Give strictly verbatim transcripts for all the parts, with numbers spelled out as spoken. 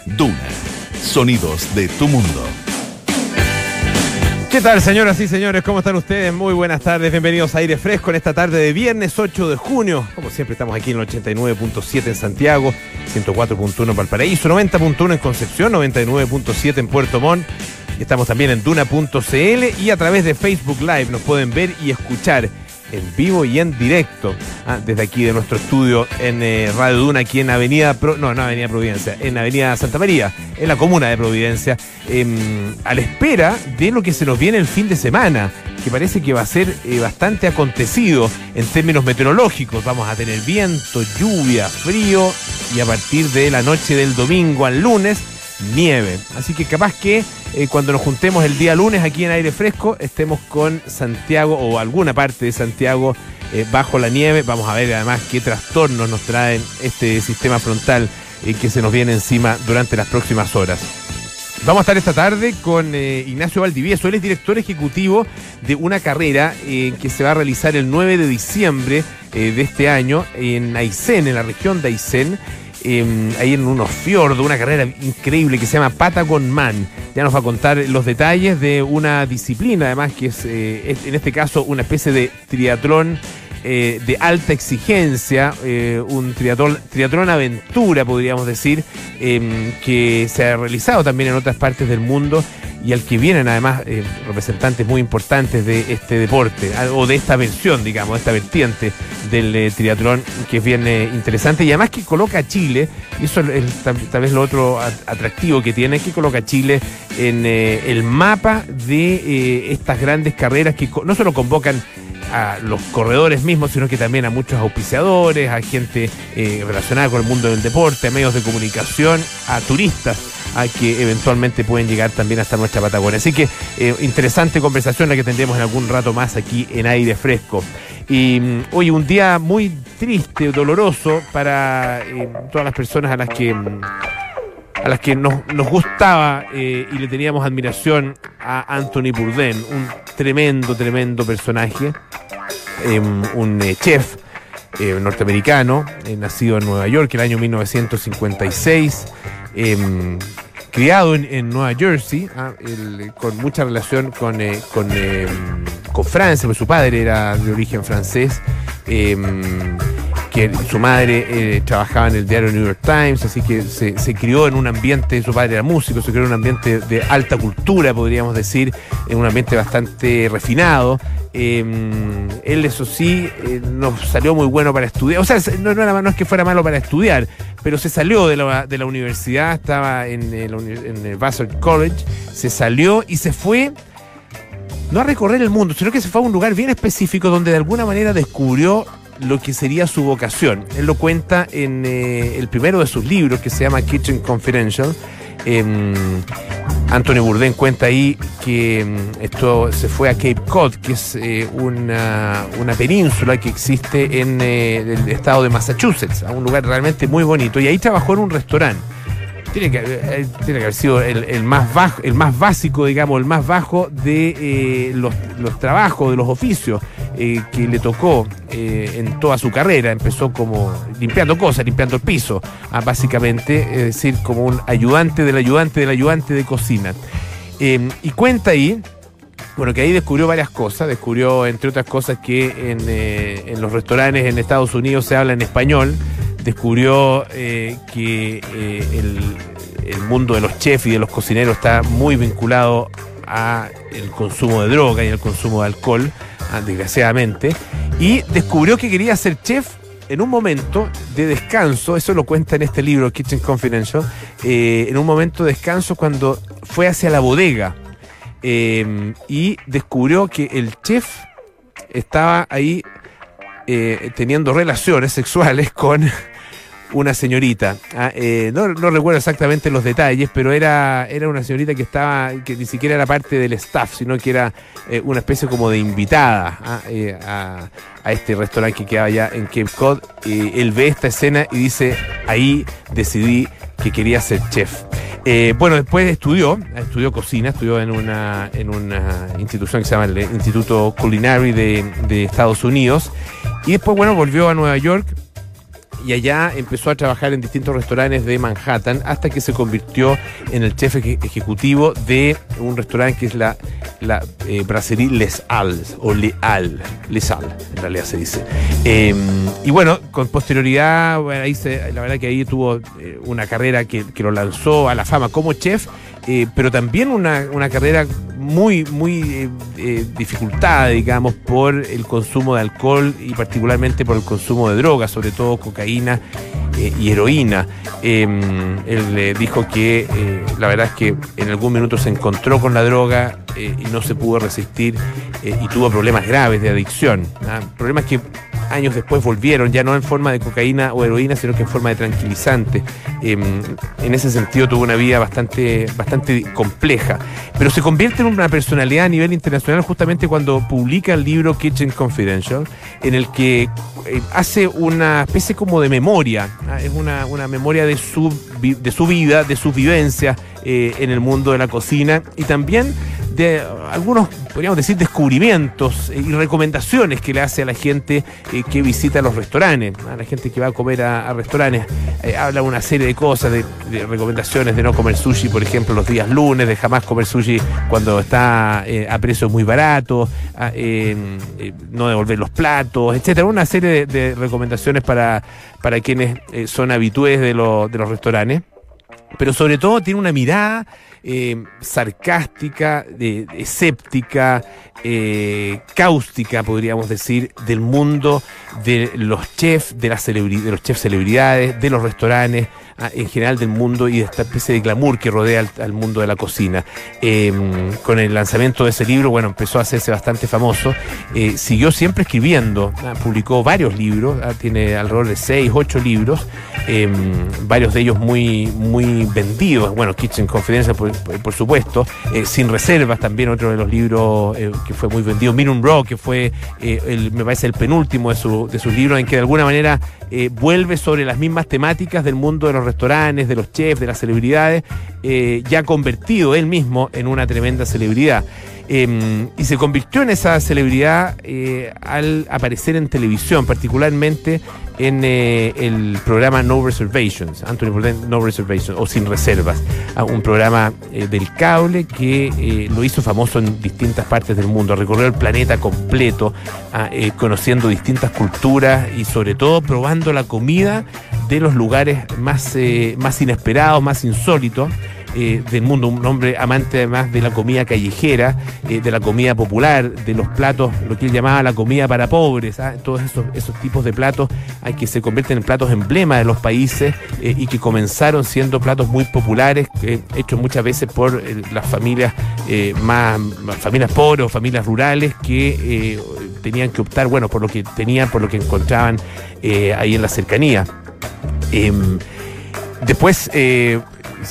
Duna. Sonidos de tu mundo. ¿Qué tal, señoras y señores? ¿Cómo están ustedes? Muy buenas tardes, bienvenidos a Aire Fresco en esta tarde de viernes ocho de junio. Como siempre estamos aquí en el ochenta y nueve punto siete en Santiago, ciento cuatro punto uno en Valparaíso, noventa punto uno en Concepción, noventa y nueve punto siete en Puerto Montt. Y estamos también en Duna punto c l y a través de Facebook Live nos pueden ver y escuchar en vivo y en directo, ah, desde aquí de nuestro estudio en eh, Radio Duna, aquí en Avenida Pro, no, no Avenida Providencia, en Avenida Santa María, en la comuna de Providencia, eh, a la espera de lo que se nos viene el fin de semana, que parece que va a ser eh, bastante acontecido en términos meteorológicos. Vamos a tener viento, lluvia, frío y a partir de la noche del domingo al lunes, nieve. Así que capaz que eh, cuando nos juntemos el día lunes aquí en Aire Fresco estemos con Santiago o alguna parte de Santiago eh, bajo la nieve. Vamos a ver además qué trastornos nos traen este sistema frontal eh, que se nos viene encima durante las próximas horas. Vamos a estar esta tarde con eh, Ignacio Valdivieso. Él es director ejecutivo de una carrera eh, que se va a realizar el nueve de diciembre eh, de este año en Aysén, en la región de Aysén. Eh, ahí en unos fiordos, una carrera increíble que se llama Patagon Man. Ya nos va a contar los detalles de una disciplina, además, que es, eh, es en este caso una especie de triatlón eh, de alta exigencia, eh, un triatlón, triatlón aventura, podríamos decir, eh, que se ha realizado también en otras partes del mundo y al que vienen además eh, representantes muy importantes de este deporte, o de esta versión, digamos, de esta vertiente del eh, triatlón, que es bien eh, interesante, y además que coloca a Chile, y eso es tal, tal vez lo otro atractivo que tiene, que coloca a Chile en eh, el mapa de eh, estas grandes carreras que no solo convocan a los corredores mismos, sino que también a muchos auspiciadores, a gente eh, relacionada con el mundo del deporte, a medios de comunicación, a turistas, a que eventualmente pueden llegar también hasta nuestra Patagonia. Así que eh, interesante conversación la que tendremos en algún rato más aquí en Aire Fresco. Y hoy un día muy triste, doloroso para eh, todas las personas a las que a las que nos, nos gustaba eh, y le teníamos admiración a Anthony Bourdain, un tremendo, tremendo personaje, eh, un eh, chef eh, norteamericano, eh, nacido en Nueva York el año mil novecientos cincuenta y seis, eh, criado en, en Nueva Jersey, ah, el, con mucha relación con, eh, con, eh, con Francia, porque su padre era de origen francés, eh, que su madre eh, trabajaba en el diario New York Times, así que se, se crió en un ambiente, su padre era músico, se crió en un ambiente de alta cultura, podríamos decir, en un ambiente bastante refinado. Eh, él, eso sí, eh, no salió muy bueno para estudiar, o sea, no, no, era, no es que fuera malo para estudiar, pero se salió de la, de la universidad, estaba en el, en el Vassar College, se salió y se fue, no a recorrer el mundo, sino que se fue a un lugar bien específico donde de alguna manera descubrió lo que sería su vocación. Él lo cuenta en eh, el primero de sus libros, que se llama Kitchen Confidential. Eh, Anthony Bourdain cuenta ahí que eh, esto se fue a Cape Cod, que es eh, una, una península que existe en eh, el estado de Massachusetts, a un lugar realmente muy bonito, y ahí trabajó en un restaurante. Tiene que, eh, tiene que haber sido el, el más bajo, el más básico, digamos, el más bajo de eh, los, los trabajos, de los oficios eh, que le tocó eh, en toda su carrera. Empezó como limpiando cosas, limpiando el piso, ah, básicamente, es decir, como un ayudante del ayudante del ayudante de cocina. Eh, y cuenta ahí, bueno, que ahí descubrió varias cosas. Descubrió, entre otras cosas, que en, eh, en los restaurantes en Estados Unidos se habla en español. Descubrió eh, que eh, el, el mundo de los chefs y de los cocineros está muy vinculado a el consumo de droga y al consumo de alcohol, ah, desgraciadamente, y descubrió que quería ser chef en un momento de descanso. Eso lo cuenta en este libro, Kitchen Confidential, eh, en un momento de descanso cuando fue hacia la bodega eh, y descubrió que el chef estaba ahí eh, teniendo relaciones sexuales con una señorita. Ah, eh, no, no recuerdo exactamente los detalles, pero era, era una señorita que estaba, que ni siquiera era parte del staff, sino que era eh, una especie como de invitada ah, eh, a, a este restaurante que quedaba allá en Cape Cod. Eh, él ve esta escena y dice, ahí decidí que quería ser chef. Eh, bueno, después estudió, estudió cocina, estudió en una, en una institución que se llama el Instituto Culinary de, de Estados Unidos, y después, bueno, volvió a Nueva York y allá empezó a trabajar en distintos restaurantes de Manhattan hasta que se convirtió en el chef ejecutivo de un restaurante que es la, la eh, Brasserie Les Halles, o Les Halles, Les Halles, en realidad se dice. Eh, y bueno, con posterioridad, bueno, ahí se, la verdad que ahí tuvo eh, una carrera que, que lo lanzó a la fama como chef, eh, pero también una, una carrera muy, muy eh, eh, dificultada, digamos, por el consumo de alcohol y particularmente por el consumo de drogas, sobre todo cocaína eh, y heroína. Eh, él eh, dijo que eh, la verdad es que en algún minuto se encontró con la droga eh, y no se pudo resistir eh, y tuvo problemas graves de adicción, ¿ah? Problemas que años después volvieron, ya no en forma de cocaína o heroína, sino que en forma de tranquilizante. Eh, en ese sentido tuvo una vida bastante, bastante compleja, pero se convierte en una personalidad a nivel internacional justamente cuando publica el libro Kitchen Confidential, en el que eh, hace una especie como de memoria, ¿ah? Es una, una memoria de su, de su vida, de sus vivencias eh, en el mundo de la cocina y también de algunos, podríamos decir, descubrimientos y recomendaciones que le hace a la gente eh, que visita los restaurantes, a la gente que va a comer a, a restaurantes. Eh, habla una serie de cosas, de, de recomendaciones de no comer sushi, por ejemplo, los días lunes, de jamás comer sushi cuando está eh, a precios muy baratos, a, eh, eh, no devolver los platos, etcétera. Una serie de, de recomendaciones para, para quienes eh, son habitués de, lo, de los restaurantes. Pero sobre todo tiene una mirada eh, sarcástica, de, de escéptica, eh, cáustica, podríamos decir, del mundo de los chefs, de, las celebri- de los chefs celebridades, de los restaurantes, ah, en general del mundo y de esta especie de glamour que rodea al, al mundo de la cocina. Eh, con el lanzamiento de ese libro, bueno, empezó a hacerse bastante famoso. Eh, siguió siempre escribiendo, ah, publicó varios libros, ah, tiene alrededor de seis, ocho libros, eh, varios de ellos muy, muy vendidos. Bueno, Kitchen Confidential, por, por supuesto, eh, Sin Reservas, también otro de los libros eh, que fue muy vendido. Medium Raw, que fue, eh, el, me parece, el penúltimo de, su, de sus libros, en que de alguna manera eh, vuelve sobre las mismas temáticas del mundo de los restaurantes, de los chefs, de las celebridades, eh, ya convertido él mismo en una tremenda celebridad. Eh, y se convirtió en esa celebridad eh, al aparecer en televisión, particularmente en eh, el programa No Reservations, Anthony Bourdain No Reservations, o Sin Reservas, un programa eh, del cable que eh, lo hizo famoso en distintas partes del mundo, recorrió el planeta completo, eh, conociendo distintas culturas y sobre todo probando la comida de los lugares más, eh, más inesperados, más insólitos Eh, del mundo. Un hombre amante además de la comida callejera, eh, de la comida popular, de los platos, lo que él llamaba la comida para pobres, ¿ah? Todos esos, esos tipos de platos eh, que se convierten en platos emblema de los países eh, y que comenzaron siendo platos muy populares, eh, hechos muchas veces por eh, las familias eh, más, más familias pobres o familias rurales que eh, tenían que optar, bueno, por lo que tenían, por lo que encontraban eh, ahí en la cercanía. Eh, después eh,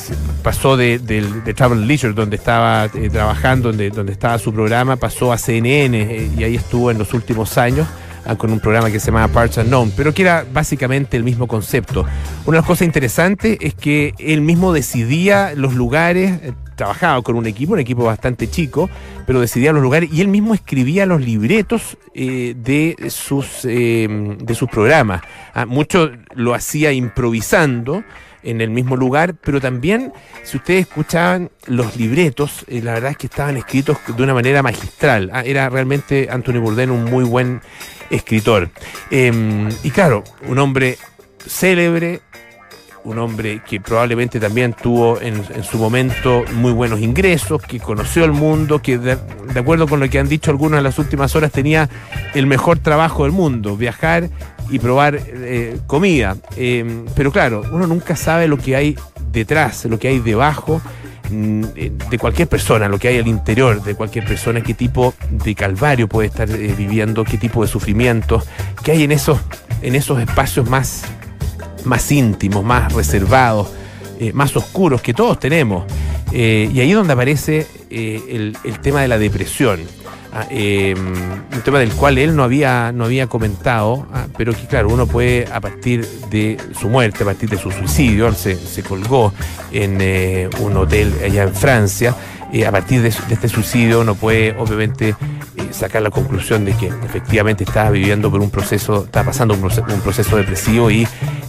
pasó de, de, de Travel Leisure, donde estaba eh, trabajando, donde, donde estaba su programa, pasó a C N N eh, y ahí estuvo en los últimos años ah, con un programa que se llamaba Parts Unknown, pero que era básicamente el mismo concepto. Una de las cosas interesantes es que él mismo decidía los lugares, eh, trabajaba con un equipo, un equipo bastante chico, pero decidía los lugares y él mismo escribía los libretos eh, de, sus, eh, de sus programas. Ah, mucho lo hacía improvisando en el mismo lugar, pero también, si ustedes escuchaban los libretos, eh, la verdad es que estaban escritos de una manera magistral. Ah, era realmente Anthony Bourdain un muy buen escritor. Eh, y claro, un hombre célebre, un hombre que probablemente también tuvo en, en su momento muy buenos ingresos, que conoció el mundo, que de, de acuerdo con lo que han dicho algunos en las últimas horas, tenía el mejor trabajo del mundo, viajar y probar eh, comida. Eh, pero claro, uno nunca sabe lo que hay detrás, lo que hay debajo mm, de cualquier persona, lo que hay al interior de cualquier persona, qué tipo de calvario puede estar eh, viviendo, qué tipo de sufrimiento, qué hay en esos, en esos espacios más, más íntimos, más reservados, eh, más oscuros que todos tenemos. Eh, y ahí es donde aparece eh, el, el tema de la depresión. Ah, eh, un tema del cual él no había, no había comentado, ah, pero que claro, uno puede, a partir de su muerte, a partir de su suicidio, él se, se colgó en eh, un hotel allá en Francia, eh, a partir de, de este suicidio uno puede obviamente eh, sacar la conclusión de que efectivamente estaba viviendo por un proceso, estaba pasando un proceso, un proceso depresivo y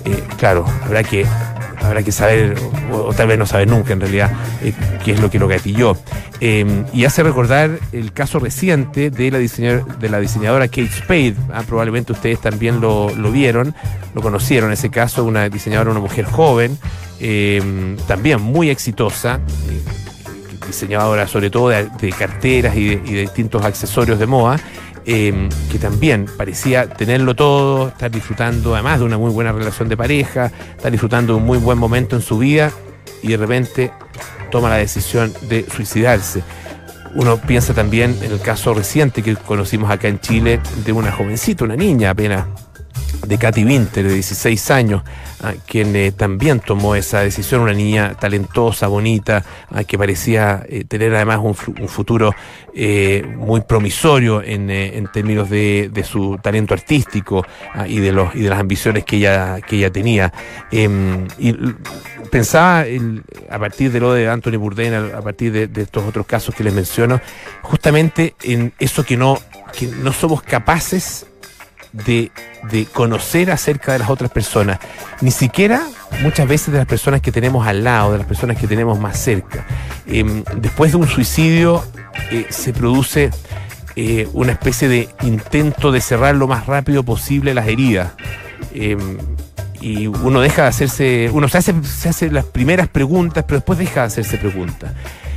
Eh, claro, habrá que, habrá que saber, o, o tal vez no saber nunca en realidad, eh, qué es lo que lo gatilló. Eh, y hace recordar el caso reciente de la, diseñador, de la diseñadora Kate Spade. Ah, probablemente ustedes también lo, lo vieron, lo conocieron. Ese caso, una diseñadora, una mujer joven, eh, también muy exitosa, eh, diseñadora sobre todo de, de carteras y de, y de distintos accesorios de moda, eh, que también parecía tenerlo todo, estar disfrutando además de una muy buena relación de pareja, estar disfrutando de un muy buen momento en su vida, y de repente toma la decisión de suicidarse. Uno piensa también en el caso reciente que conocimos acá en Chile de una jovencita, una niña apenas, de Katy Winter, de dieciséis años, a quien eh, también tomó esa decisión, una niña talentosa, bonita, a que parecía eh, tener además un, un futuro eh, muy promisorio en, eh, en términos de, de su talento artístico a, y de los y de las ambiciones que ella que ella tenía. Eh, y pensaba el, a partir de lo de Anthony Bourdain, a, a partir de, de estos otros casos que les menciono, justamente en eso que no que no somos capaces De, de conocer acerca de las otras personas, ni siquiera muchas veces de las personas que tenemos al lado, de las personas que tenemos más cerca. Eh, después de un suicidio eh, se produce eh, una especie de intento de cerrar lo más rápido posible las heridas, eh, y uno deja de hacerse, uno se hace, se hace las primeras preguntas, pero después deja de hacerse preguntas.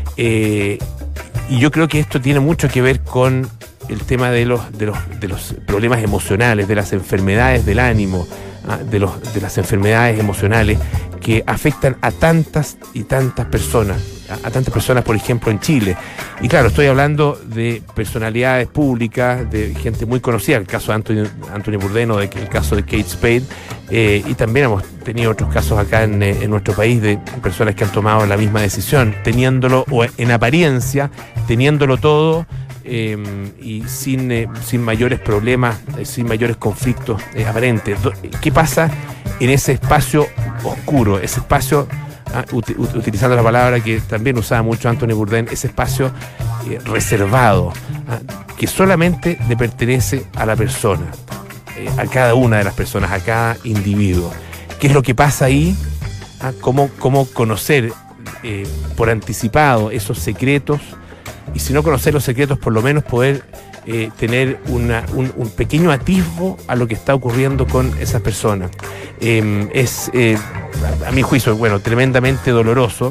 Eh, y yo creo que esto tiene mucho que ver con el tema de los, de los, de los problemas emocionales, de las enfermedades del ánimo, ¿ah? de, los, de las enfermedades emocionales que afectan a tantas y tantas personas, a, a tantas personas, por ejemplo, en Chile. Y claro, estoy hablando de personalidades públicas, de gente muy conocida, el caso de Anthony, Anthony Bourdain, o de, el caso de Kate Spade, eh, y también hemos tenido otros casos acá en, en nuestro país de personas que han tomado la misma decisión, teniéndolo, o en apariencia, teniéndolo todo, Eh, y sin, eh, sin mayores problemas, eh, sin mayores conflictos eh, aparentes. ¿Qué pasa en ese espacio oscuro, ese espacio, ah, ut- ut- utilizando la palabra que también usaba mucho Anthony Bourdain, ese espacio eh, reservado, ah, que solamente le pertenece a la persona, eh, a cada una de las personas, a cada individuo? ¿Qué es lo que pasa ahí? Ah, ¿cómo, cómo conocer eh, por anticipado esos secretos? Y si no conocer los secretos, por lo menos poder eh, tener una, un, un pequeño atisbo a lo que está ocurriendo con esas personas. Eh, es, eh, a, a mi juicio, bueno, tremendamente doloroso,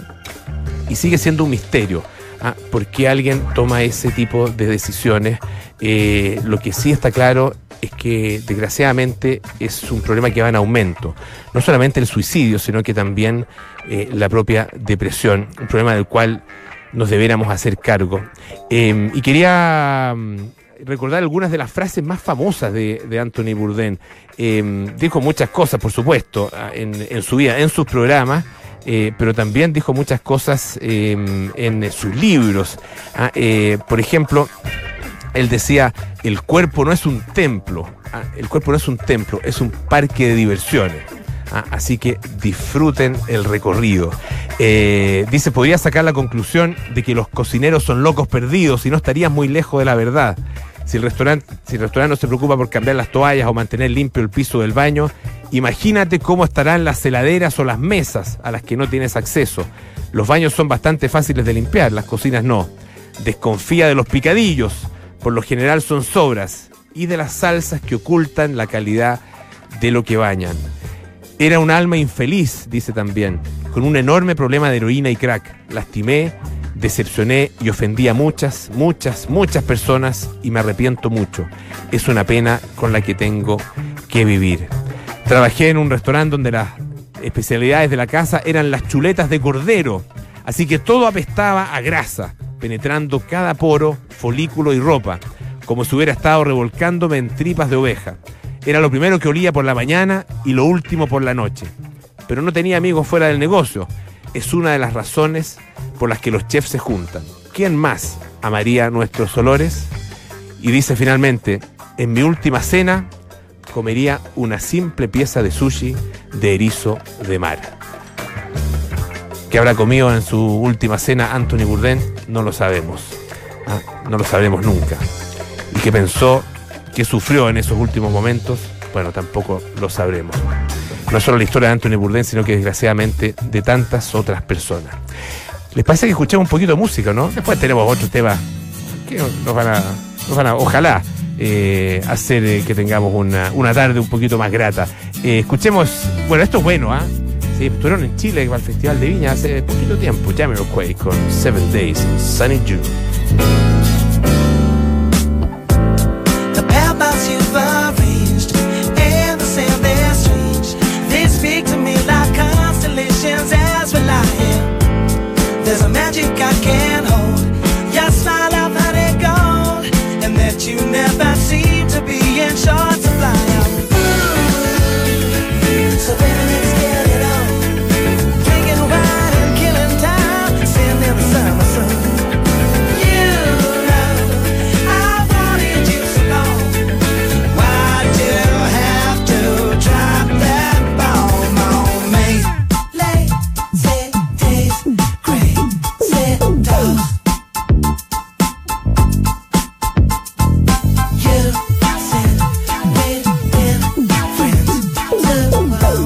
y sigue siendo un misterio. ¿Ah? ¿Por qué alguien toma ese tipo de decisiones? Eh, lo que sí está claro es que, desgraciadamente, es un problema que va en aumento. No solamente el suicidio, sino que también eh, la propia depresión, un problema del cual nos debiéramos hacer cargo. Eh, y quería um, recordar algunas de las frases más famosas de, de Anthony Bourdain. Eh, dijo muchas cosas, por supuesto, en, en su vida, en sus programas, eh, pero también dijo muchas cosas eh, en sus libros. Ah, eh, por ejemplo, él decía: el cuerpo no es un templo, ah, el cuerpo no es un templo, es un parque de diversiones. Ah, así que disfruten el recorrido. Eh, dice, podría sacar la conclusión de que los cocineros son locos perdidos y no estarías muy lejos de la verdad. Si el restaurante, si el restaurante no se preocupa por cambiar las toallas o mantener limpio el piso del baño, imagínate cómo estarán las heladeras o las mesas a las que no tienes acceso. Los baños son bastante fáciles de limpiar, las cocinas no. Desconfía de los picadillos, por lo general son sobras, y de las salsas que ocultan la calidad de lo que bañan. Era un alma infeliz, dice también, con un enorme problema de heroína y crack. Lastimé, decepcioné y ofendí a muchas, muchas, muchas personas y me arrepiento mucho. Es una pena con la que tengo que vivir. Trabajé en un restaurante donde las especialidades de la casa eran las chuletas de cordero, así que todo apestaba a grasa, penetrando cada poro, folículo y ropa, como si hubiera estado revolcándome en tripas de oveja. Era lo primero que olía por la mañana y lo último por la noche. Pero no tenía amigos fuera del negocio. Es una de las razones por las que los chefs se juntan. ¿Quién más amaría nuestros olores? Y dice finalmente, en mi última cena comería una simple pieza de sushi de erizo de mar. ¿Qué habrá comido en su última cena Anthony Bourdain? No lo sabemos. ¿Ah? No lo sabremos nunca. ¿Y qué pensó? ¿Qué sufrió en esos últimos momentos? Bueno, tampoco lo sabremos. no es solo la historia de Anthony Bourdain, sino que desgraciadamente de tantas otras personas. ¿Les parece que escuchemos un poquito de música, no? Después tenemos otros temas que nos van a, nos van a ojalá, eh, hacer eh, que tengamos una, una tarde un poquito más grata. Eh, escuchemos, bueno, esto es bueno, ¿ah? ¿eh? Sí, estuvieron en Chile para el Festival de Viña hace poquito tiempo. Jamiroquai con Seven Days in Sunny June. The paths you've arranged and the sand they're strange. They speak to me like constellations as we lie here. There's a magic I can't hold. Your smile of honey gold, and that you never seem to be in short supply. So baby, let's get it on. Drinking wine and killing time, sitting in the summer sun. You know I wanted you so long. Why'd you have to drop that bomb on me? Lazy days, crazy dogs. You said we'd been friends too long.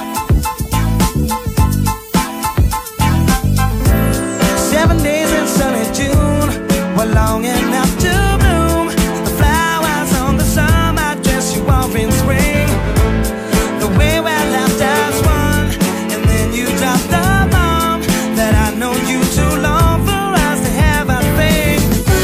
Seven days in sunny June were long enough to bloom. The flowers on the summer dress you wore in spring. The way we left as one, and then you dropped the bomb that I know you too long for us to have a thing.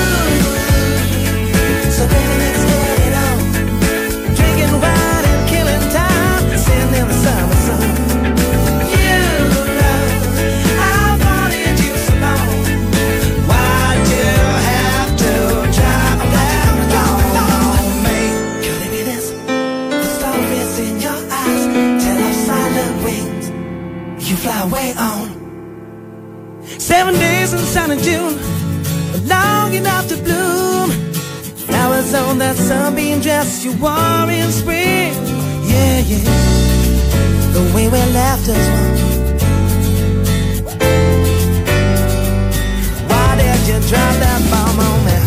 So baby, let's get it on. Drinking wine and killing time, sitting in the summer sun. You know I wanted you so long. Why'd you have to drop that bomb on me? Could it be this? The stories in your eyes tell of silent wings. You fly away on. Seven days in sunny June, long enough to bloom. Flowers on that sunbeam dress you wore in spring. Yeah, yeah. The way we left us one. Why did you drop that bomb on me?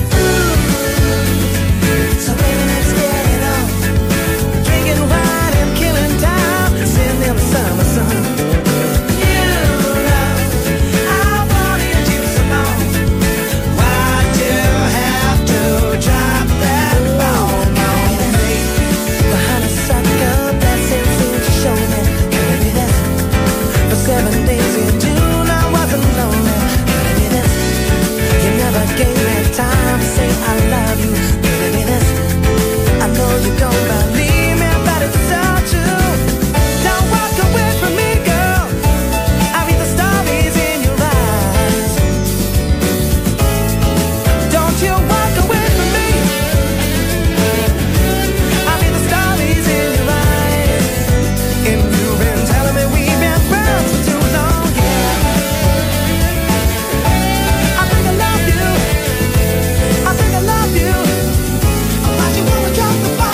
So baby, let's get it on. Drinking wine and killing time, sitting in the summer sun. You know I wanted you so long. Why'd you have to drop that bomb on me? The honeysuckle blessing seemed to show me. Could it be this? For seven days in June I wasn't lonely. Could it be this? You never gave me time to say I love you. Could it be this? I know you don't believe me, but it's so true. Don't walk away from me, girl. I read the stories in your eyes. Don't you walk away from me. I read the stories in your eyes. And you've been telling me we've been friends for too long, yeah. I think I love you. I think I love you. Why'd you wanna drop the bomb?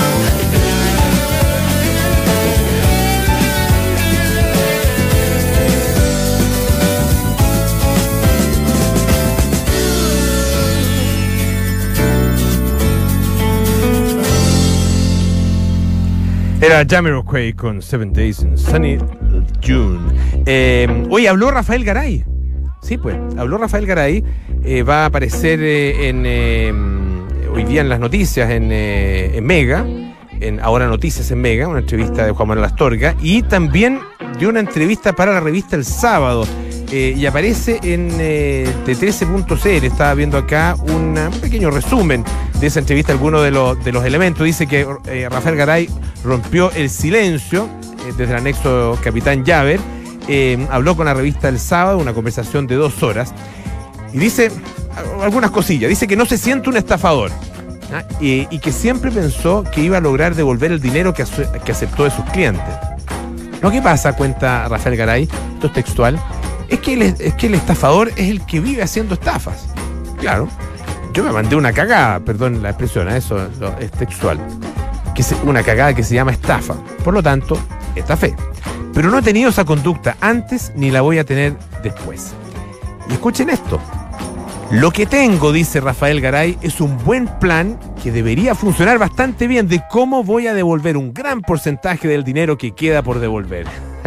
Era Jamiroquai con Seven Days in Sunny June. Eh, hoy habló Rafael Garay. Sí, pues, habló Rafael Garay. Eh, va a aparecer eh, en eh, hoy día en las noticias en, eh, en Mega, en Ahora Noticias en Mega, una entrevista de Juan Manuel Astorga, y también dio una entrevista para la revista El Sábado. Eh, y aparece en eh, T trece punto c l. Estaba viendo acá una, un pequeño resumen de esa entrevista, algunos de los, de los elementos. Dice que eh, Rafael Garay rompió el silencio eh, desde el anexo Capitán Llaver. Eh, habló con la revista El Sábado, una conversación de dos horas. Y dice algunas cosillas. Dice que no se siente un estafador, ¿ah? y, y que siempre pensó que iba a lograr devolver el dinero que, que aceptó de sus clientes. Lo que pasa, cuenta Rafael Garay, esto es textual, es que, el, es que el estafador es el que vive haciendo estafas. Claro, yo me mandé una cagada, perdón la expresión, eso es textual, que es una cagada que se llama estafa. Por lo tanto, estafé. Pero no he tenido esa conducta antes ni la voy a tener después. Y escuchen esto. Lo que tengo, dice Rafael Garay, es un buen plan que que debería funcionar bastante bien de cómo voy a devolver un gran porcentaje del dinero que queda por devolver.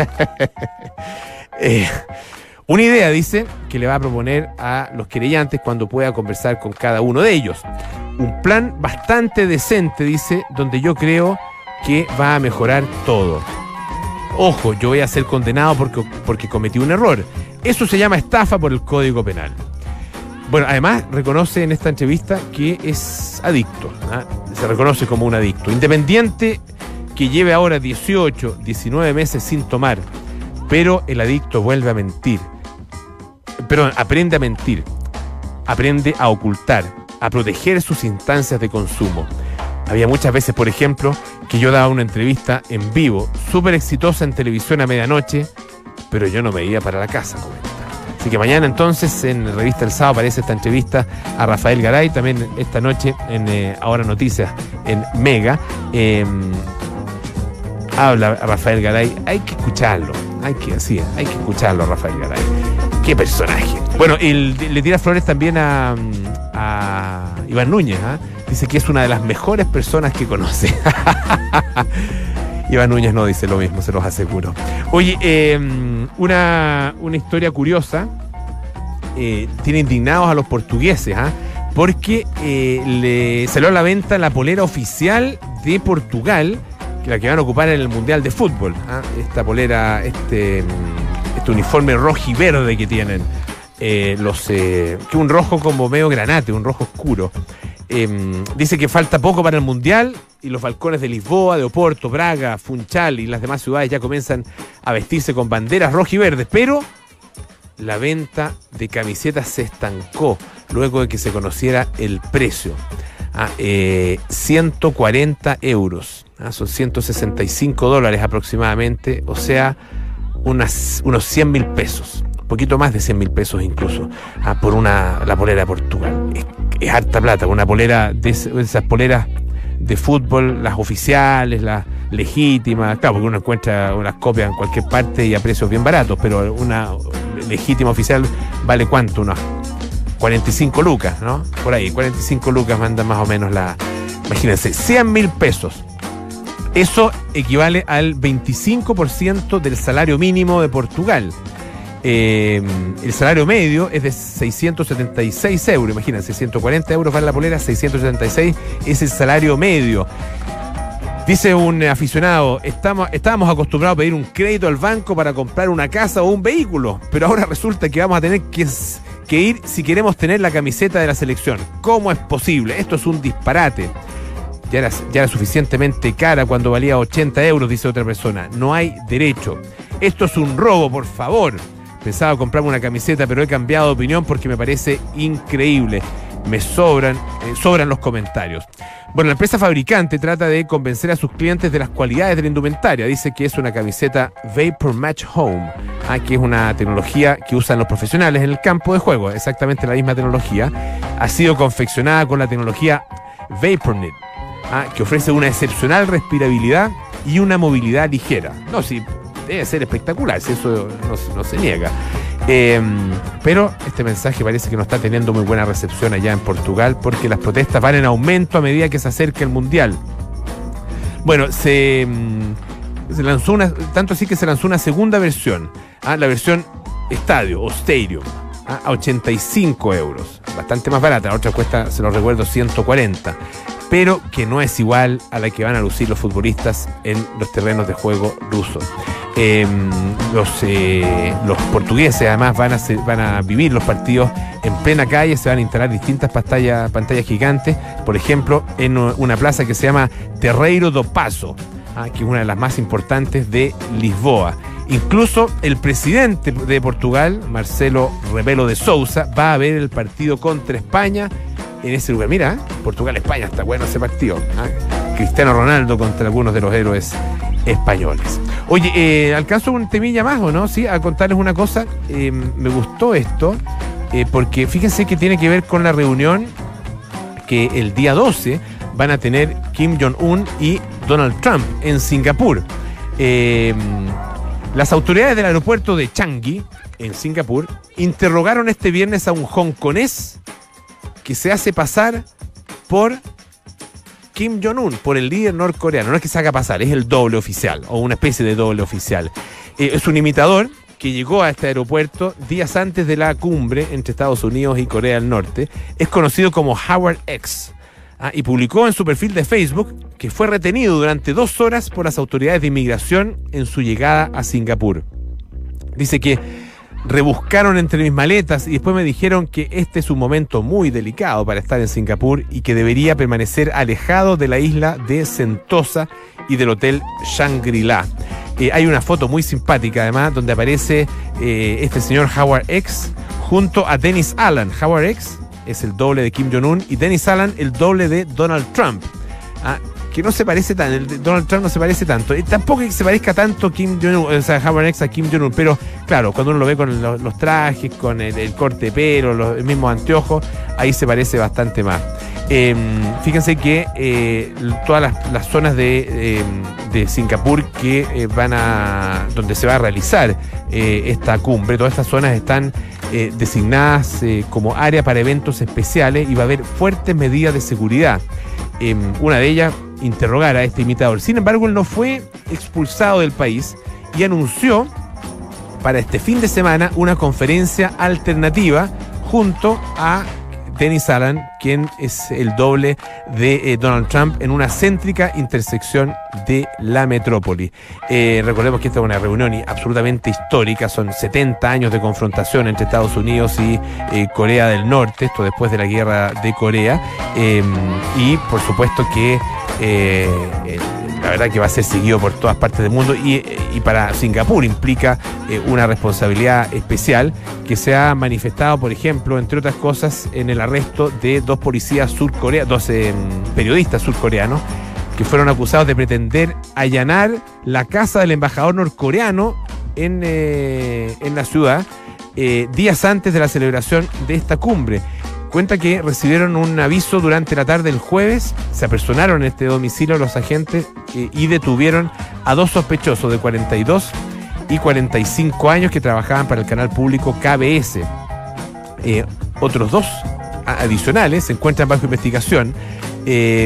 eh, una idea, dice, que le va a proponer a los querellantes cuando pueda conversar con cada uno de ellos. Un plan bastante decente, dice, donde yo creo que va a mejorar todo. Ojo, yo voy a ser condenado porque, porque cometí un error. Eso se llama estafa por el Código Penal. Bueno, además reconoce en esta entrevista que es adicto, ¿ah? Se reconoce como un adicto. Independiente que lleve ahora dieciocho, diecinueve meses sin tomar, pero el adicto vuelve a mentir. Perdón, aprende a mentir, aprende a ocultar, a proteger sus instancias de consumo. Había muchas veces, por ejemplo, que yo daba una entrevista en vivo, súper exitosa en televisión a medianoche, pero yo no me iba para la casa, comenta. Así que mañana entonces en la revista El Sábado aparece esta entrevista a Rafael Garay, también esta noche en eh, Ahora Noticias en Mega. Eh, habla a Rafael Garay, hay que escucharlo, hay que, sí, hay que escucharlo a Rafael Garay. Qué personaje. Bueno, el, le tira flores también a, a Iván Núñez, ¿eh? Dice que es una de las mejores personas que conoce. Iván Núñez no dice lo mismo, se los aseguro. Oye, eh, una, una historia curiosa eh, tiene indignados a los portugueses, ¿ah? ¿eh? Porque eh, le salió a la venta la polera oficial de Portugal, que la que van a ocupar en el Mundial de Fútbol. ¿eh? Esta polera, este, este uniforme rojo y verde que tienen. Eh, los eh, que un rojo como medio granate, un rojo oscuro. Eh, dice que falta poco para el Mundial y los balcones de Lisboa, de Oporto, Braga, Funchal y las demás ciudades ya comienzan a vestirse con banderas rojas y verdes, pero la venta de camisetas se estancó luego de que se conociera el precio. Ah, eh, ciento cuarenta euros, ah, son ciento sesenta y cinco dólares aproximadamente, o sea, unas, unos cien mil pesos. Poquito más de cien mil pesos incluso, ah, por una la polera de Portugal. Es, es harta plata, una polera de esas poleras de fútbol, las oficiales, las legítimas, claro, porque uno encuentra unas copias en cualquier parte y a precios bien baratos, pero una legítima oficial vale ¿cuánto? Unas cuarenta y cinco lucas, ¿no? Por ahí, cuarenta y cinco lucas manda más o menos la... Imagínense, cien mil pesos. Eso equivale al veinticinco por ciento del salario mínimo de Portugal. Eh, el salario medio es de seiscientos setenta y seis euros, imagínense, ciento cuarenta euros vale la polera, seiscientos setenta y seis es el salario medio. Dice un aficionado, estamos, estábamos acostumbrados a pedir un crédito al banco para comprar una casa o un vehículo, pero ahora resulta que vamos a tener que, que ir si queremos tener la camiseta de la selección. ¿Cómo es posible? Esto es un disparate. Ya era, ya era suficientemente cara cuando valía ochenta euros, dice otra persona. No hay derecho. Esto es un robo, por favor. Pensaba comprarme una camiseta, pero he cambiado de opinión porque me parece increíble. Me sobran, eh, sobran los comentarios. Bueno, la empresa fabricante trata de convencer a sus clientes de las cualidades de la indumentaria. Dice que es una camiseta Vapor Match Home, ah, que es una tecnología que usan los profesionales en el campo de juego. Exactamente la misma tecnología. Ha sido confeccionada con la tecnología VaporKnit, ah, que ofrece una excepcional respirabilidad y una movilidad ligera. No, sí. Debe ser espectacular, si eso no, no se niega. Eh, pero este mensaje parece que no está teniendo muy buena recepción allá en Portugal porque las protestas van en aumento a medida que se acerca el Mundial. Bueno, se, se lanzó una, tanto así que se lanzó una segunda versión, ¿ah? La versión estadio o stadium, ¿ah? A ochenta y cinco euros, bastante más barata. La otra cuesta, se lo recuerdo, ciento cuarenta, pero que no es igual a la que van a lucir los futbolistas en los terrenos de juego rusos. Eh, los, eh, los portugueses además van a, ser, van a vivir los partidos en plena calle, se van a instalar distintas pantallas, pantallas gigantes, por ejemplo, en una plaza que se llama Terreiro do Paço, ah, que es una de las más importantes de Lisboa. Incluso el presidente de Portugal, Marcelo Rebelo de Sousa, va a ver el partido contra España en ese lugar. Mira, Portugal-España, está bueno ese partido. ¿eh? Cristiano Ronaldo contra algunos de los héroes españoles. Oye, eh, ¿alcanzo un temilla más o no? Sí, a contarles una cosa. Eh, me gustó esto, eh, porque fíjense que tiene que ver con la reunión que el día doce van a tener Kim Jong-un y Donald Trump en Singapur. Eh, las autoridades del aeropuerto de Changi, en Singapur, interrogaron este viernes a un hongkonés que se hace pasar por Kim Jong-un por el líder norcoreano. No es que se haga pasar, es el doble oficial o una especie de doble oficial. Eh, es un imitador que llegó a este aeropuerto días antes de la cumbre entre Estados Unidos y Corea del Norte. Es conocido como Howard X. Ah, y publicó en su perfil de Facebook que fue retenido durante dos horas por las autoridades de inmigración en su llegada a Singapur. Dice que rebuscaron entre mis maletas y después me dijeron que este es un momento muy delicado para estar en Singapur y que debería permanecer alejado de la isla de Sentosa y del hotel Shangri-La. Eh, hay una foto muy simpática además donde aparece eh, este señor Howard X junto a Dennis Allen. Howard X es el doble de Kim Jong-un y Dennis Allen el doble de Donald Trump. Ah, que no se parece tanto, el de Donald Trump no se parece tanto, y tampoco es que se parezca tanto Kim Jong-un, o sea, Howard X a Kim Jong-un, pero claro, cuando uno lo ve con los, los trajes, con el, el corte de pelo, los, el mismo anteojo, ahí se parece bastante más. Eh, fíjense que eh, todas las, las zonas de, eh, de Singapur que eh, van a, donde se va a realizar eh, esta cumbre, todas estas zonas están eh, designadas eh, como área para eventos especiales y va a haber fuertes medidas de seguridad. Eh, una de ellas, interrogar a este imitador. Sin embargo, él no fue expulsado del país y anunció para este fin de semana una conferencia alternativa junto a Dennis Allen, quien es el doble de eh, Donald Trump, en una céntrica intersección de la metrópoli. Eh, recordemos que esta es una reunión absolutamente histórica, son setenta años de confrontación entre Estados Unidos y eh, Corea del Norte, esto después de la guerra de Corea, eh, y por supuesto que eh, eh, la verdad que va a ser seguido por todas partes del mundo y, y para Singapur implica eh, una responsabilidad especial que se ha manifestado, por ejemplo, entre otras cosas, en el arresto de dos policías surcoreanos, dos eh, periodistas surcoreanos que fueron acusados de pretender allanar la casa del embajador norcoreano en, eh, en la ciudad eh, días antes de la celebración de esta cumbre. Cuenta que recibieron un aviso durante la tarde del jueves, se apersonaron en este domicilio los agentes eh, y detuvieron a dos sospechosos de cuarenta y dos y cuarenta y cinco años que trabajaban para el canal público K B S. Eh, otros dos adicionales se encuentran bajo investigación. Eh,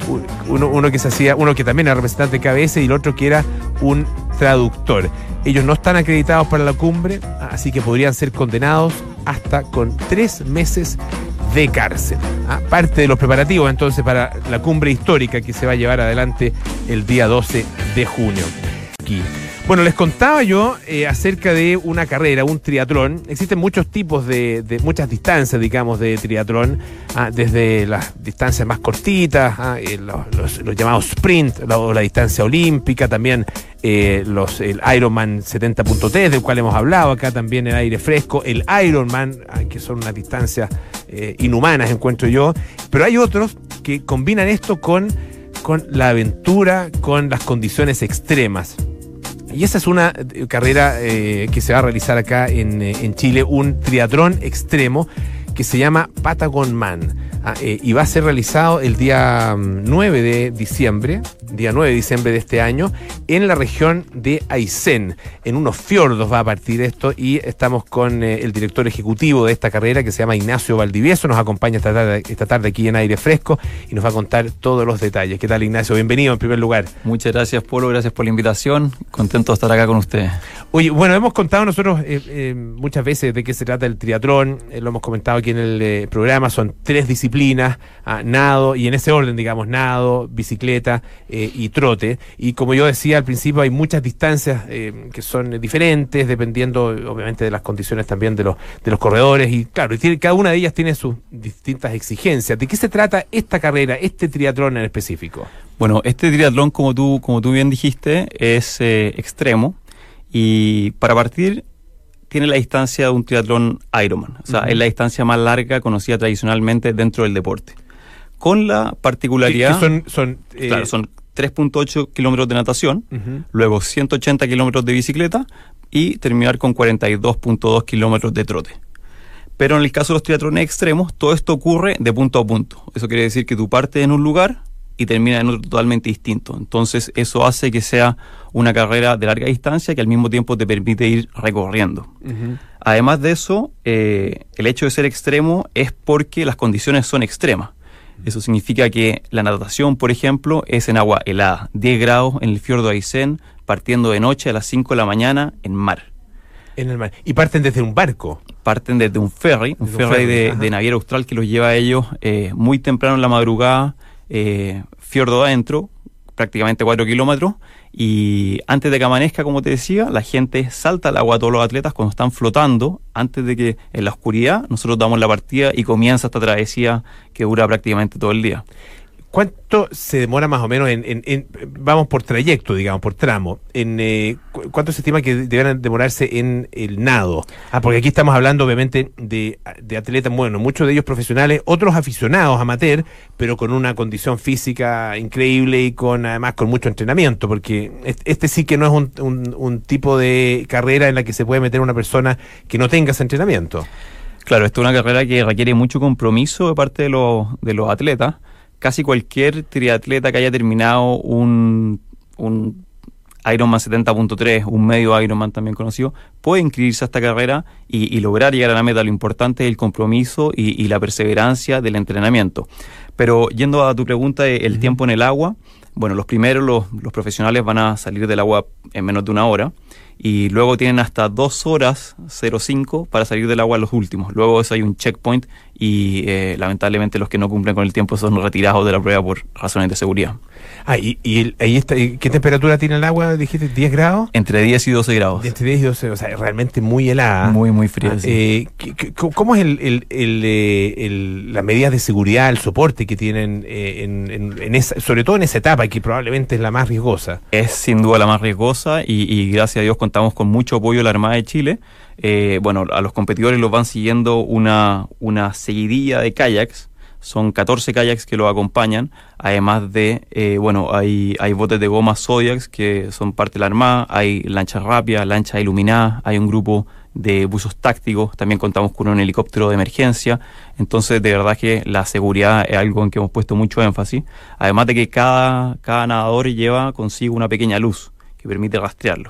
uno, uno que se hacía, uno que también era representante de K B S y el otro que era un traductor. Ellos no están acreditados para la cumbre, así que podrían ser condenados hasta con tres meses de cárcel. ¿Ah? Parte de los preparativos entonces para la cumbre histórica que se va a llevar adelante el día doce de junio. Aquí. Bueno, les contaba yo eh, acerca de una carrera, un triatlón. Existen muchos tipos de, de muchas distancias, digamos, de triatlón, ah, desde las distancias más cortitas, ah, eh, los, los, los llamados sprint, la, o la distancia olímpica, también eh, los, el Ironman setenta punto tres, del cual hemos hablado acá también en Aire Fresco, el Ironman, ah, que son unas distancias eh, inhumanas, encuentro yo, pero hay otros que combinan esto con, con la aventura, con las condiciones extremas. Y esa es una carrera eh, que se va a realizar acá en, en Chile, un triatlón extremo que se llama Patagon Man. Ah, eh, y va a ser realizado el día nueve de diciembre, día nueve de diciembre de este año, en la región de Aysén. En unos fiordos va a partir esto y estamos con eh, el director ejecutivo de esta carrera que se llama Ignacio Valdivieso. Nos acompaña esta tarde, esta tarde aquí en Aire Fresco y nos va a contar todos los detalles. ¿Qué tal, Ignacio? Bienvenido en primer lugar. Muchas gracias, Polo. Gracias por la invitación. Contento de estar acá con ustedes. Oye, bueno, hemos contado nosotros eh, eh, muchas veces de qué se trata el triatlón. Eh, lo hemos comentado aquí en el eh, programa. Son tres disciplinas, ah, nado, y en ese orden, digamos, nado, bicicleta eh, y trote. Y como yo decía al principio, hay muchas distancias eh, que son diferentes, dependiendo, obviamente, de las condiciones también de los, de los corredores. Y claro, y tiene, cada una de ellas tiene sus distintas exigencias. ¿De qué se trata esta carrera, este triatlón en específico? Bueno, este triatlón, como tú, como tú bien dijiste, es eh, extremo. Y para partir, tiene la distancia de un triatlón Ironman. O sea, uh-huh. es la distancia más larga conocida tradicionalmente dentro del deporte. Con la particularidad... Que son, son, eh... Claro, son tres punto ocho kilómetros de natación, uh-huh. luego ciento ochenta kilómetros de bicicleta y terminar con cuarenta y dos punto dos kilómetros de trote. Pero en el caso de los triatlones extremos, todo esto ocurre de punto a punto. Eso quiere decir que tú partes en un lugar y termina en otro totalmente distinto. Entonces eso hace que sea una carrera de larga distancia que al mismo tiempo te permite ir recorriendo. Uh-huh. Además de eso, eh, el hecho de ser extremo es porque las condiciones son extremas. Eso significa que la natación, por ejemplo, es en agua helada, diez grados en el fiordo de Aysén, partiendo de noche a las cinco de la mañana en mar. En el mar. Y parten desde un barco. Parten desde un ferry, un Desde un ferry ferry, de, ajá. de naviera austral que los lleva a ellos eh, muy temprano en la madrugada, eh, fiordo adentro, prácticamente cuatro kilómetros, y antes de que amanezca, como te decía, la gente salta al agua, todos los atletas cuando están flotando, antes de que en la oscuridad nosotros damos la partida y comienza esta travesía que dura prácticamente todo el día. ¿Cuánto se demora más o menos en, en- en- vamos por trayecto, digamos, por tramo? En, eh, cu- ¿Cuánto se estima que deberán demorarse en el nado? Ah, porque aquí estamos hablando obviamente de, de atletas, bueno, muchos de ellos profesionales, otros aficionados, amateur, pero con una condición física increíble y con además con mucho entrenamiento, porque est- este sí que no es un, un- un tipo de carrera en la que se puede meter una persona que no tenga ese entrenamiento. Claro, esto es una carrera que requiere mucho compromiso de parte de los, de los atletas. Casi cualquier triatleta que haya terminado un, un Ironman setenta punto tres, un medio Ironman también conocido, puede inscribirse a esta carrera y, y lograr llegar a la meta. Lo importante es el compromiso y, y la perseverancia del entrenamiento. Pero yendo a tu pregunta, de el Ujú. tiempo en el agua, bueno, los primeros, los, los profesionales van a salir del agua en menos de una hora y luego tienen hasta dos horas cero cinco para salir del agua los últimos. Luego eso hay un checkpoint y eh, lamentablemente los que no cumplen con el tiempo son retirados de la prueba por razones de seguridad. Ah, y, y el- ahí está, ¿y ¿qué temperatura tiene el agua? Dijiste diez grados. Entre diez y doce grados. Entre diez y doce, o sea, realmente muy helada. Muy, muy fría. Ah, sí. eh, ¿qué- qué- ¿Cómo es el, el, el, eh, el- las medidas de seguridad, el soporte que tienen, eh, en, en- en esa, sobre todo en esa etapa, que probablemente es la más riesgosa? Es sin duda la más riesgosa y, y gracias a Dios contamos con mucho apoyo de la Armada de Chile. Eh, bueno, a los competidores los van siguiendo una, una seguidilla de kayaks. Son catorce kayaks que los acompañan, además de, eh, bueno, hay, hay botes de goma Zodiacs que son parte de la Armada, hay lanchas rápidas, lanchas iluminadas, hay un grupo de buzos tácticos, también contamos con un helicóptero de emergencia. Entonces, de verdad que la seguridad es algo en que hemos puesto mucho énfasis, además de que cada, cada nadador lleva consigo una pequeña luz que permite rastrearlo.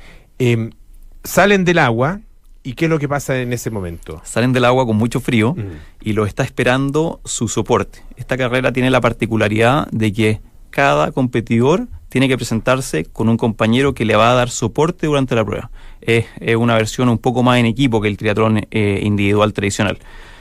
Eh, salen del agua, ¿y qué es lo que pasa en ese momento? Salen del agua con mucho frío Mm. y lo está esperando su soporte. Esta carrera tiene la particularidad de que cada competidor tiene que presentarse con un compañero que le va a dar soporte durante la prueba. Es, es una versión un poco más en equipo que el triatlón eh, individual tradicional.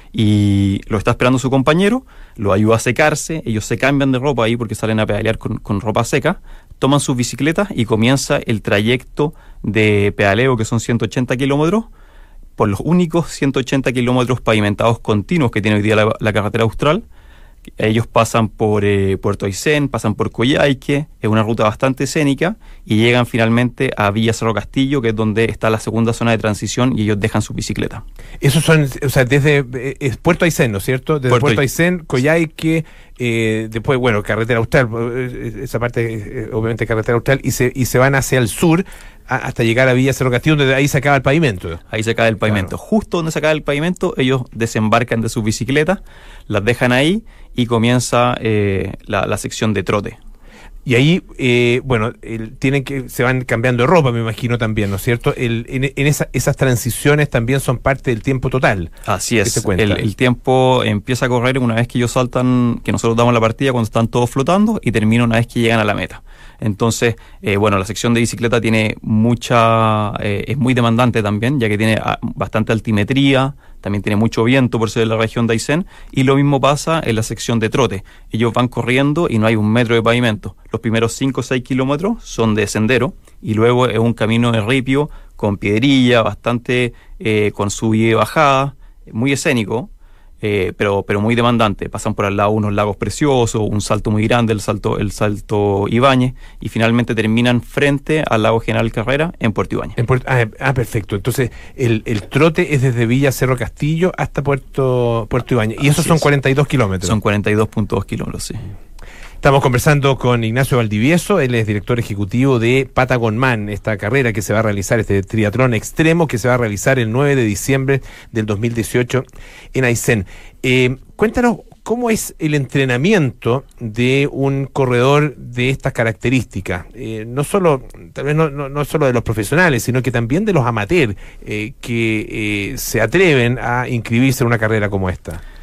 Y lo está esperando su compañero, lo ayuda a secarse, ellos se cambian de ropa ahí porque salen a pedalear con, con ropa seca, toman sus bicicletas y comienza el trayecto de pedaleo, que son ciento ochenta kilómetros, por los únicos ciento ochenta kilómetros pavimentados continuos que tiene hoy día la, la carretera austral. Ellos pasan por eh, Puerto Aysén, pasan por Coyhaique, es una ruta bastante escénica, y llegan finalmente a Villa Cerro Castillo, que es donde está la segunda zona de transición, y ellos dejan su bicicleta. Esos son, o sea, desde eh, es Puerto Aysén, ¿no es cierto? Desde Puerto Puerto, Ay- Aysén, Coyhaique, eh, después, bueno, carretera austral, eh, esa parte, eh, obviamente carretera austral, y se, y se van hacia el sur a- hasta llegar a Villa Cerro Castillo, donde ahí se acaba el pavimento. Ahí se cae el pavimento. Claro. Justo donde se cae el pavimento, ellos desembarcan de sus bicicletas, las dejan ahí y comienza eh, la, la sección de trote. Y ahí, eh, bueno, el- tienen que, se van cambiando de ropa, me imagino también, ¿no es cierto? El, en en esa- esas transiciones también son parte del tiempo total. Así ¿Qué es. se cuenta? El, el tiempo empieza a correr una vez que ellos saltan, que nosotros damos la partida cuando están todos flotando, y termina una vez que llegan a la meta. Entonces, eh, bueno, la sección de bicicleta tiene mucha, eh, es muy demandante también, ya que tiene ah, bastante altimetría, también tiene mucho viento por ser de la región de Aysén, y lo mismo pasa en la sección de trote. Ellos van corriendo y no hay un metro de pavimento. Los primeros cinco o seis kilómetros son de sendero, y luego es un camino de ripio con piedrilla, bastante eh, con subida y bajada, muy escénico. Eh, pero, pero muy demandante. Pasan por al lado unos lagos preciosos, un salto muy grande, el salto, el salto Ibáñez, y finalmente terminan frente al lago General Carrera en Puerto Ibáñez. En Puerto- ah, ah, perfecto. Entonces, el, el trote es desde Villa Cerro Castillo hasta Puerto, Puerto Ibáñez. Y esos Así son es. cuarenta y dos kilómetros. Son cuarenta y dos punto dos kilómetros, sí. Estamos conversando con Ignacio Valdivieso, él es director ejecutivo de Patagonman, esta carrera que se va a realizar, este triatlón extremo que se va a realizar el nueve de diciembre del dos mil dieciocho en Aysén. Eh, cuéntanos, ¿cómo es el entrenamiento de un corredor de estas características? Eh, no solo, tal vez no, no, no solo de los profesionales, sino que también de los amateurs eh, que eh, se atreven a inscribirse en una carrera como esta.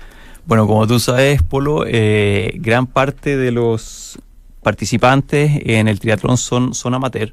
Bueno, como tú sabes, Polo, eh, gran parte de los participantes en el triatlón son, son amateur.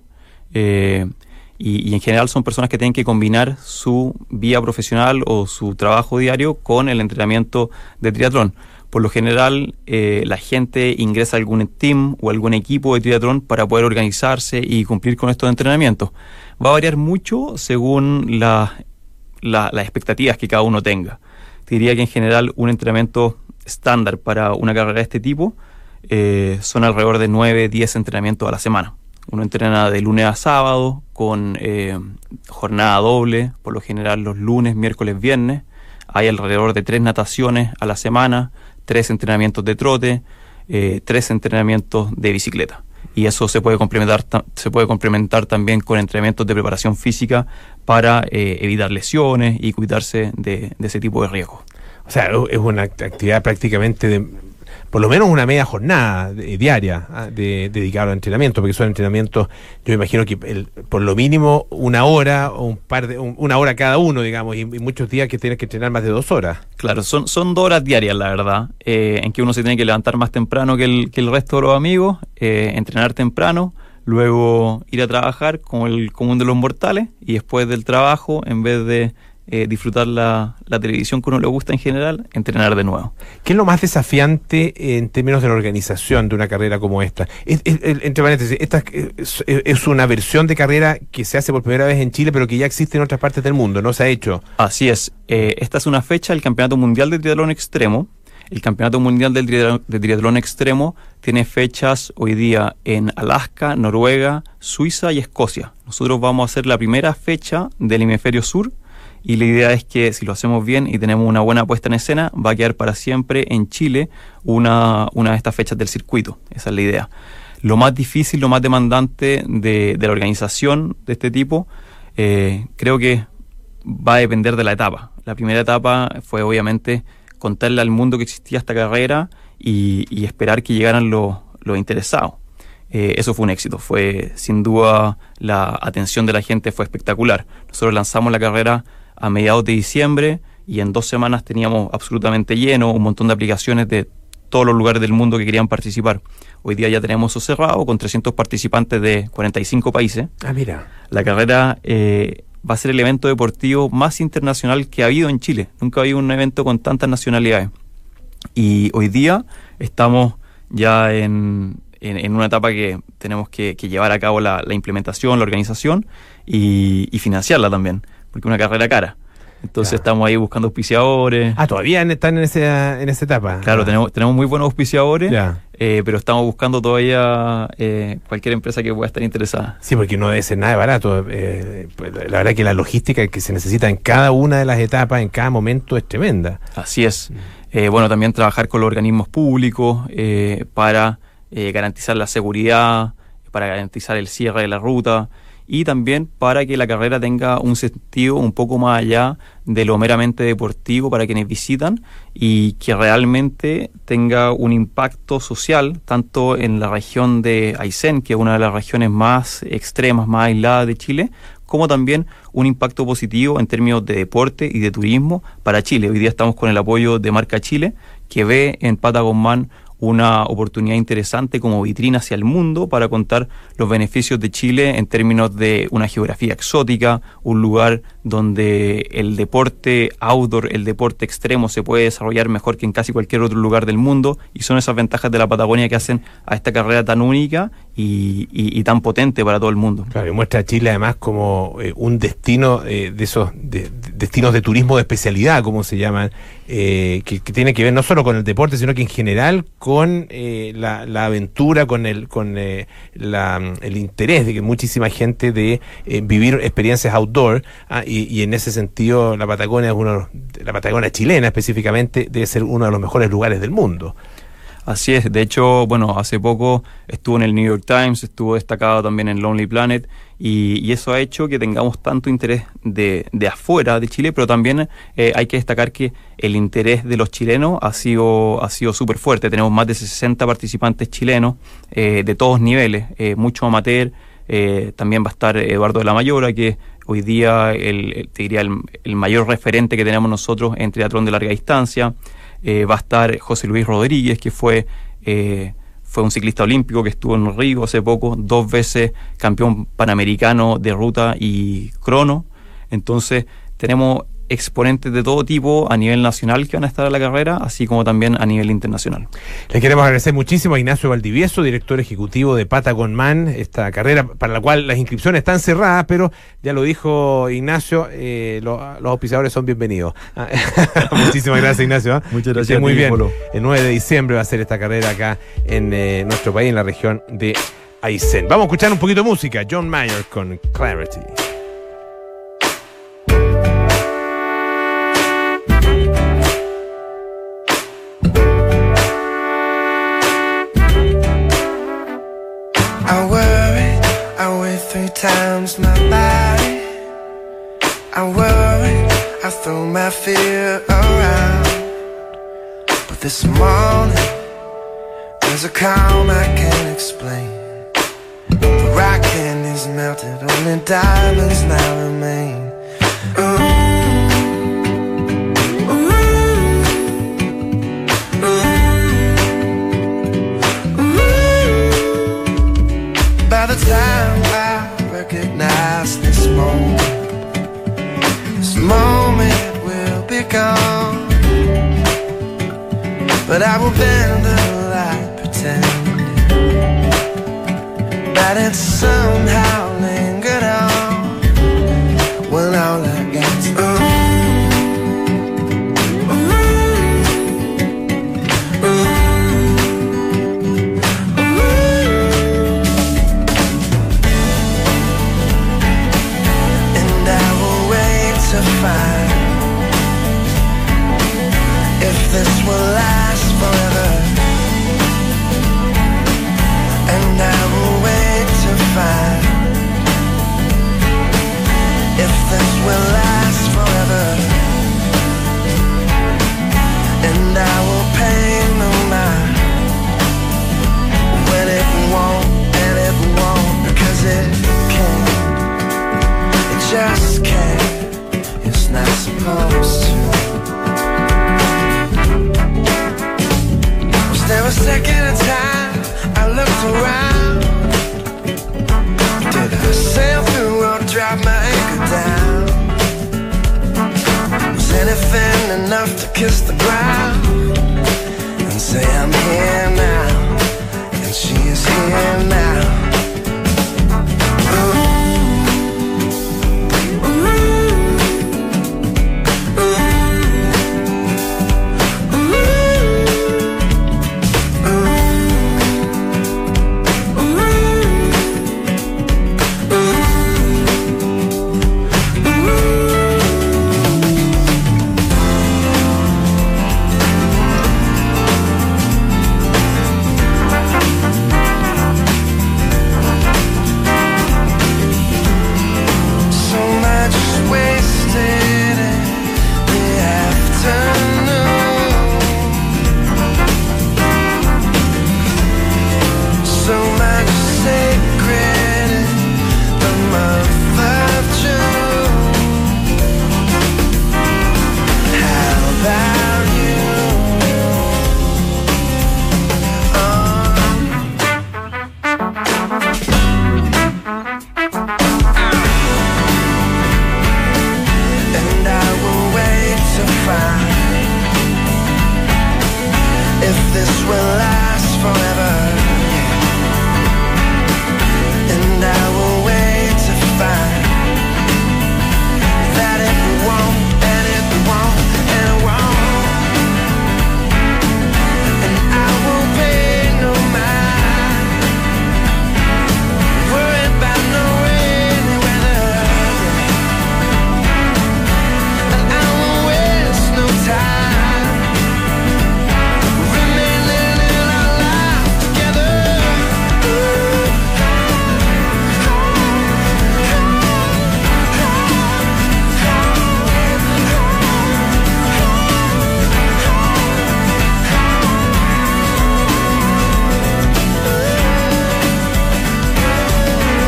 Eh, y, y en general son personas que tienen que combinar su vía profesional o su trabajo diario con el entrenamiento de triatlón. Por lo general, eh, la gente ingresa a algún team o algún equipo de triatlón para poder organizarse y cumplir con estos entrenamientos. Va a variar mucho según la, la, las expectativas que cada uno tenga. Te diría que en general un entrenamiento estándar para una carrera de este tipo eh, son alrededor de nueve a diez entrenamientos a la semana. Uno entrena de lunes a sábado con eh, jornada doble, por lo general los lunes, miércoles, viernes. Hay alrededor de tres nataciones a la semana, tres entrenamientos de trote, eh, tres entrenamientos de bicicleta. Y eso se puede complementar, se puede complementar también con entrenamientos de preparación física para eh, evitar lesiones y cuidarse de, de ese tipo de riesgos. O sea, es una actividad prácticamente de, por lo menos una media jornada de, diaria de, dedicada al entrenamiento, porque son entrenamientos, yo imagino que el, por lo mínimo una hora o un par de, un, una hora cada uno, digamos, y, y muchos días que tienes que entrenar más de dos horas. Claro, son, son dos horas diarias, la verdad, eh, en que uno se tiene que levantar más temprano que el, que el resto de los amigos, eh, entrenar temprano, luego ir a trabajar como el común de los mortales, y después del trabajo, en vez de Eh, disfrutar la, la televisión que uno le gusta en general, entrenar de nuevo. ¿Qué es lo más desafiante en términos de la organización de una carrera como esta? Es, es, es, entre paréntesis, esta es, es una versión de carrera que se hace por primera vez en Chile, pero que ya existe en otras partes del mundo, ¿no se ha hecho? Así es. Eh, esta es una fecha del Campeonato Mundial de Triatlón Extremo. El Campeonato Mundial del triatlón, de Triatlón Extremo tiene fechas hoy día en Alaska, Noruega, Suiza y Escocia. Nosotros vamos a hacer la primera fecha del hemisferio sur. Y la idea es que si lo hacemos bien y tenemos una buena puesta en escena, va a quedar para siempre en Chile una, una de estas fechas del circuito. Esa es la idea. Lo más difícil, lo más demandante de, de la organización de este tipo, eh, creo que va a depender de la etapa. La primera etapa fue obviamente contarle al mundo que existía esta carrera y, y esperar que llegaran los, los interesados. Eh, eso fue un éxito, fue sin duda la atención de la gente fue espectacular. Nosotros lanzamos la carrera a mediados de diciembre y en dos semanas teníamos absolutamente lleno un montón de aplicaciones de todos los lugares del mundo que querían participar. Hoy día ya tenemos eso cerrado con trescientos participantes de cuarenta y cinco países. Ah, mira. La carrera eh, va a ser el evento deportivo más internacional que ha habido en Chile. Nunca ha habido un evento con tantas nacionalidades. Y hoy día estamos ya en, en, en una etapa que tenemos que, que llevar a cabo la, la implementación, la organización y, y financiarla también, porque es una carrera cara. Entonces claro, estamos ahí buscando auspiciadores. Ah, todavía están en, ese, en esa etapa. Claro, ah. tenemos, tenemos muy buenos auspiciadores, eh, pero estamos buscando todavía eh, cualquier empresa que pueda estar interesada. Sí, porque no debe ser nada de barato. Eh, la verdad que la logística que se necesita en cada una de las etapas, en cada momento, es tremenda. Así es. Mm. Eh, bueno, también trabajar con los organismos públicos eh, para eh, garantizar la seguridad, para garantizar el cierre de la ruta, y también para que la carrera tenga un sentido un poco más allá de lo meramente deportivo para quienes visitan y que realmente tenga un impacto social tanto en la región de Aysén, que es una de las regiones más extremas, más aisladas de Chile, como también un impacto positivo en términos de deporte y de turismo para Chile. Hoy día estamos con el apoyo de Marca Chile, que ve en Patagonman una oportunidad interesante como vitrina hacia el mundo para contar los beneficios de Chile en términos de una geografía exótica, un lugar donde el deporte outdoor, el deporte extremo se puede desarrollar mejor que en casi cualquier otro lugar del mundo, y son esas ventajas de la Patagonia que hacen a esta carrera tan única y, y, y tan potente para todo el mundo. Claro, y muestra a Chile además como eh, un destino eh, de esos de, de destinos de turismo de especialidad, como se llaman, eh, que, que tiene que ver no solo con el deporte, sino que en general con eh, la, la aventura, con el con eh, la, el interés de que muchísima gente de eh, vivir experiencias outdoor, ah, y, y en ese sentido la Patagonia es uno, la Patagonia chilena específicamente debe ser uno de los mejores lugares del mundo. Así es, de hecho, bueno, hace poco estuvo en el New York Times, estuvo destacado también en Lonely Planet, y, y eso ha hecho que tengamos tanto interés de, de afuera de Chile, pero también eh, hay que destacar que el interés de los chilenos ha sido ha sido súper fuerte. Tenemos más de sesenta participantes chilenos eh, de todos niveles, eh, mucho amateur, eh, también va a estar Eduardo de la Mayora, que hoy día el, el, te diría el, el mayor referente que tenemos nosotros en triatlón de larga distancia. Eh, va a estar José Luis Rodríguez, que fue, eh, fue un ciclista olímpico que estuvo en Río hace poco, dos veces campeón panamericano de ruta y crono. Entonces tenemos exponentes de todo tipo a nivel nacional que van a estar a la carrera, así como también a nivel internacional. Le queremos agradecer muchísimo a Ignacio Valdivieso, director ejecutivo de Patagon Man, esta carrera para la cual las inscripciones están cerradas, pero ya lo dijo Ignacio, eh, lo, los auspiciadores son bienvenidos. Muchísimas gracias, Ignacio. ¿eh? Muchas gracias. Que esté muy a ti, bien. Polo. El nueve de diciembre va a ser esta carrera acá en eh, nuestro país, en la región de Aysén. Vamos a escuchar un poquito de música. John Mayer con Clarity. I worry, I weigh three times my body. I worry, I throw my fear around. But this morning, there's a calm I can't explain. The rock candy's melted, only diamonds now remain. Ooh. By the time I recognize this moment, this moment will be gone. But I will bend the light, pretending that it somehow lingered on. When all I got's ooh. If this will last forever, and I will wait to find if this will last forever, and I will pay no mind when it won't, and it won't, because it can't, it just can't, it's not supposed to. There was a second of time I looked around. Did I sail through or drop my anchor down? Was anything enough to kiss the ground and say I'm here now, and she is here now?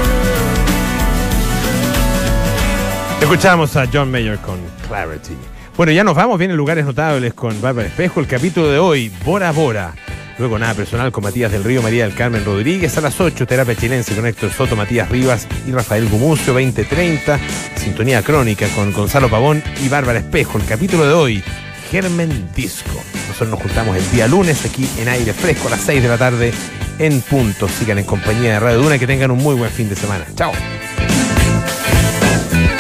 Escuchamos a John Mayer con Clarity. Bueno, ya nos vamos, vienen lugares notables con Bárbara Espejo. El capítulo de hoy, Bora Bora. Luego Nada Personal con Matías del Río, María del Carmen Rodríguez. A las ocho, Terapia Chilense con Héctor Soto, Matías Rivas y Rafael Gumucio. veinte treinta, Sintonía Crónica con Gonzalo Pavón y Bárbara Espejo. El capítulo de hoy, Germen Disco. Nosotros nos juntamos el día lunes aquí en Aire Fresco a las seis de la tarde en punto. Sigan en compañía de Radio Duna y que tengan un muy buen fin de semana. Chao.